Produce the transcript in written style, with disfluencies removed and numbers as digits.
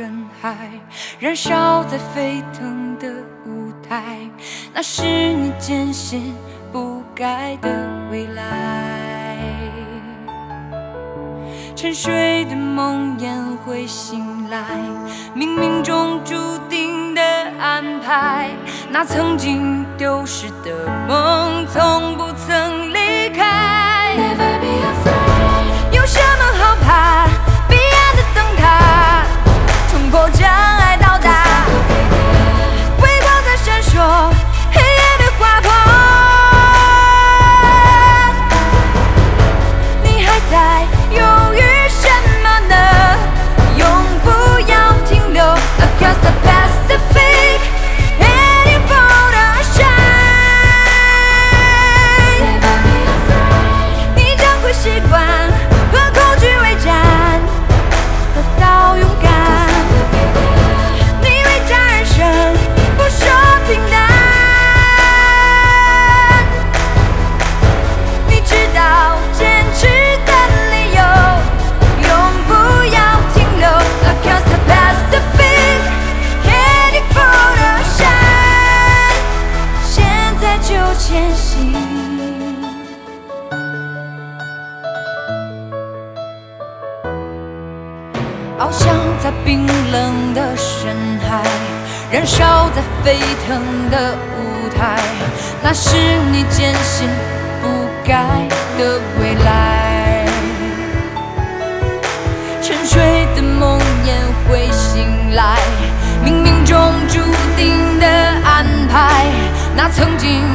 深海，燃烧在沸腾的舞台，那是你坚信不改的未来。沉睡的梦魇会醒来，冥冥中注定的安排，那曾经丢失的梦从不曾离开。 Never be afraid， 有什么好怕？彼岸的灯塔，冲破障碍到达，微光在闪烁，黑夜被划破。你还在犹豫什么呢？永不要停留 Across the Pacific， heading for the shine。 Never be afraid， 你将会习惯和恐惧为战，得到勇敢。你为战而生，不说平淡。你知道坚持的理由，永不要停留 Across the Pacific， heading for the shine， 现在就前行。翱翔在冰冷的深海，燃烧在沸腾的舞台，那是你坚信不改的未来。沉睡的梦魇会醒来，冥冥中注定的安排，那曾经